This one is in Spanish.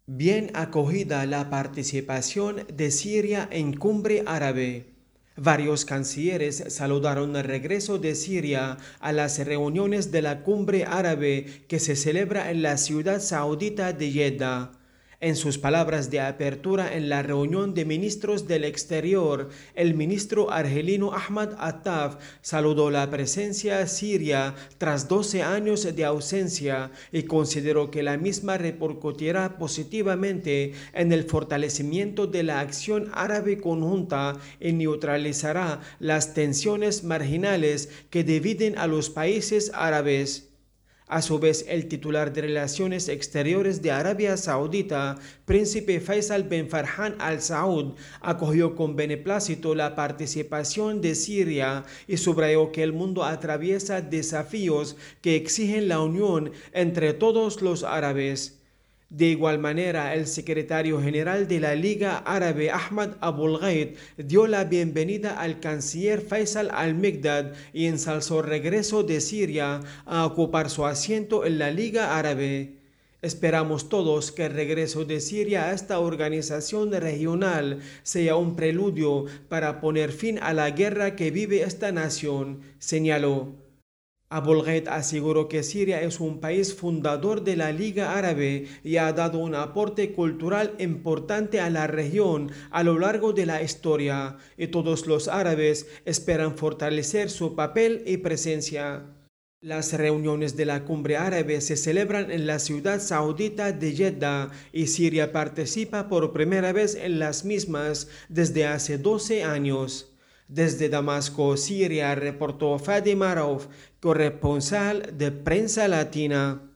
Bien acogida la participación de Siria en Cumbre Árabe. Varios cancilleres saludaron el regreso de Siria a las reuniones de la Cumbre Árabe que se celebra en la ciudad saudita de Jeddah. En sus palabras de apertura en la reunión de ministros del exterior, el ministro argelino Ahmad Attaf saludó la presencia siria tras 12 años de ausencia y consideró que la misma repercutirá positivamente en el fortalecimiento de la acción árabe conjunta y neutralizará las tensiones marginales que dividen a los países árabes. A su vez, el titular de Relaciones Exteriores de Arabia Saudita, Príncipe Faisal bin Farhan Al Saud, acogió con beneplácito la participación de Siria y subrayó que el mundo atraviesa desafíos que exigen la unión entre todos los árabes. De igual manera, el secretario general de la Liga Árabe Ahmad Abulgheit dio la bienvenida al canciller Faisal al-Mikdad y ensalzó el regreso de Siria a ocupar su asiento en la Liga Árabe. Esperamos todos que el regreso de Siria a esta organización regional sea un preludio para poner fin a la guerra que vive esta nación, señaló. Abulgheit aseguró que Siria es un país fundador de la Liga Árabe y ha dado un aporte cultural importante a la región a lo largo de la historia, y todos los árabes esperan fortalecer su papel y presencia. Las reuniones de la Cumbre Árabe se celebran en la ciudad saudita de Jeddah y Siria participa por primera vez en las mismas desde hace 12 años. Desde Damasco, Siria, reportó Fadi Rauf, corresponsal de Prensa Latina.